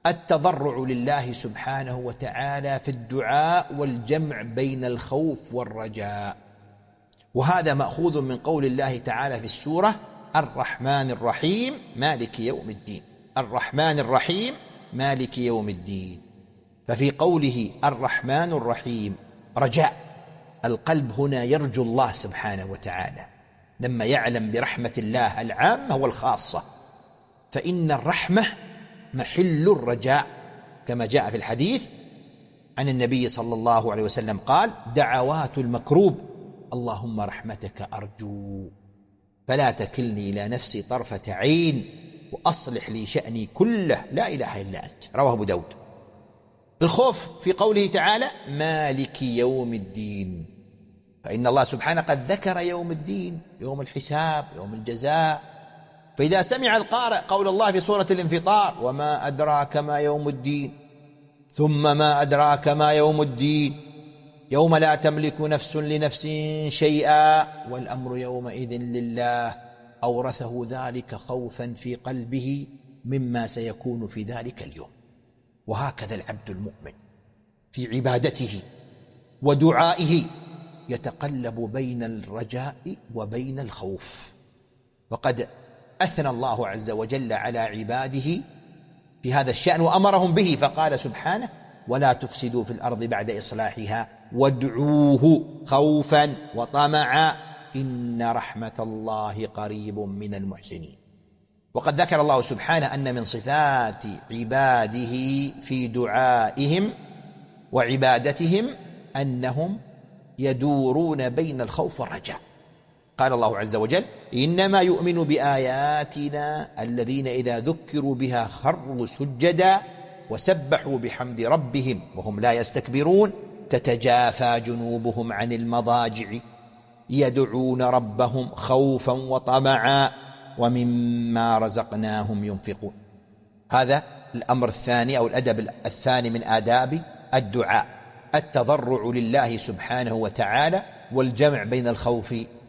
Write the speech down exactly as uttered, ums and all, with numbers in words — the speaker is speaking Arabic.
التضرع لله سبحانه وتعالى في الدعاء والجمع بين الخوف والرجاء. وهذا مأخوذ من قول الله تعالى في السورة: الرحمن الرحيم مالك يوم الدين. الرحمن الرحيم مالك يوم الدين. ففي قوله الرحمن الرحيم رجاء، القلب هنا يرجو الله سبحانه وتعالى لما يعلم برحمة الله العامة والخاصة، فإن الرحمة محل الرجاء، كما جاء في الحديث عن النبي صلى الله عليه وسلم قال: دعوات المكروب اللهم رحمتك أرجو فلا تكلني إلى نفسي طرفة عين وأصلح لي شأني كله لا إله إلا أنت. رواه أبو داود. الخوف في قوله تعالى: مالك يوم الدين، فإن الله سبحانه قد ذكر يوم الدين، يوم الحساب، يوم الجزاء. فإذا سمع القارئ قول الله في سورة الانفطار: وما أدراك ما يوم الدين، ثم ما أدراك ما يوم الدين، يوم لا تملك نفس لنفس شيئا والأمر يومئذ لله، أورثه ذلك خوفا في قلبه مما سيكون في ذلك اليوم. وهكذا العبد المؤمن في عبادته ودعائه يتقلب بين الرجاء وبين الخوف. وقد أثنى الله عز وجل على عباده في هذا الشأن وأمرهم به، فقال سبحانه: ولا تفسدوا في الأرض بعد إصلاحها وادعوه خوفا وطمعا إن رحمة الله قريب من المحسنين. وقد ذكر الله سبحانه أن من صفات عباده في دعائهم وعبادتهم أنهم يدورون بين الخوف والرجاء. قال الله عز وجل: إنما يؤمن بآياتنا الذين إذا ذكروا بها خروا سجدا وسبحوا بحمد ربهم وهم لا يستكبرون تتجافى جنوبهم عن المضاجع يدعون ربهم خوفا وطمعا ومما رزقناهم ينفقون. هذا الأمر الثاني أو الأدب الثاني من آداب الدعاء: التضرع لله سبحانه وتعالى والجمع بين الخوف